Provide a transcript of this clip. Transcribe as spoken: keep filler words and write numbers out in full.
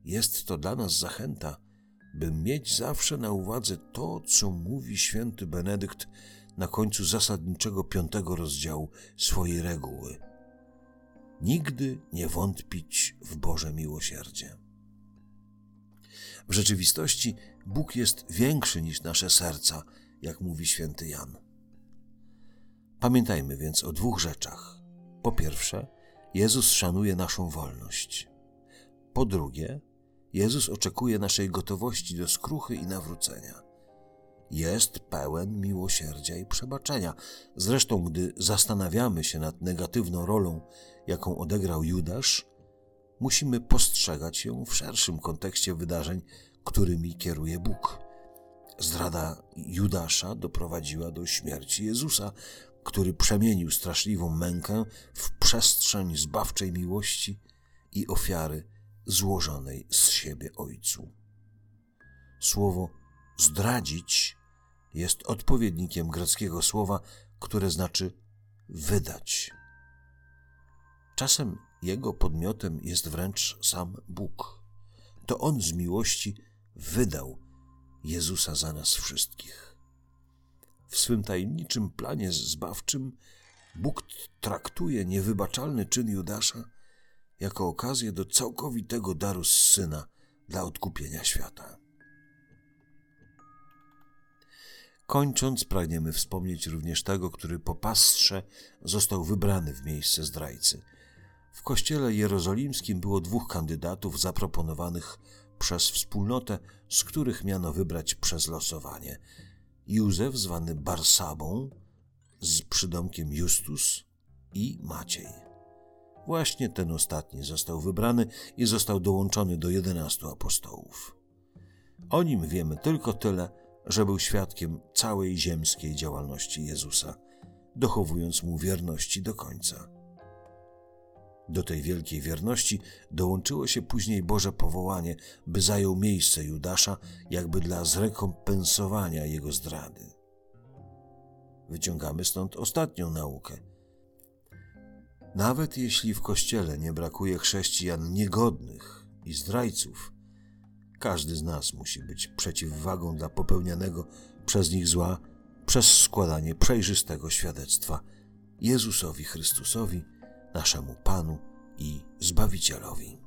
jest to dla nas zachęta, by mieć zawsze na uwadze to, co mówi święty Benedykt na końcu zasadniczego piątego rozdziału swojej reguły. Nigdy nie wątpić w Boże miłosierdzie. W rzeczywistości Bóg jest większy niż nasze serca, jak mówi święty Jan. Pamiętajmy więc o dwóch rzeczach. Po pierwsze, Jezus szanuje naszą wolność. Po drugie, Jezus oczekuje naszej gotowości do skruchy i nawrócenia. Jest pełen miłosierdzia i przebaczenia. Zresztą, gdy zastanawiamy się nad negatywną rolą, jaką odegrał Judasz, musimy postrzegać ją w szerszym kontekście wydarzeń, którymi kieruje Bóg. Zdrada Judasza doprowadziła do śmierci Jezusa, który przemienił straszliwą mękę w przestrzeń zbawczej miłości i ofiary złożonej z siebie Ojcu. Słowo zdradzić jest odpowiednikiem greckiego słowa, które znaczy wydać. Czasem jego podmiotem jest wręcz sam Bóg. To On z miłości wydał Jezusa za nas wszystkich. W swym tajemniczym planie zbawczym Bóg traktuje niewybaczalny czyn Judasza jako okazję do całkowitego daru z Syna dla odkupienia świata. Kończąc, pragniemy wspomnieć również tego, który po pastrze został wybrany w miejsce zdrajcy. W kościele jerozolimskim było dwóch kandydatów zaproponowanych przez wspólnotę, z których miano wybrać przez losowanie. Józef, zwany Barsabą, z przydomkiem Justus, i Maciej. Właśnie ten ostatni został wybrany i został dołączony do jedenastu apostołów. O nim wiemy tylko tyle, że był świadkiem całej ziemskiej działalności Jezusa, dochowując mu wierności do końca. Do tej wielkiej wierności dołączyło się później Boże powołanie, by zajął miejsce Judasza, jakby dla zrekompensowania jego zdrady. Wyciągamy stąd ostatnią naukę. Nawet jeśli w Kościele nie brakuje chrześcijan niegodnych i zdrajców, każdy z nas musi być przeciwwagą dla popełnianego przez nich zła przez składanie przejrzystego świadectwa Jezusowi Chrystusowi, naszemu Panu i Zbawicielowi.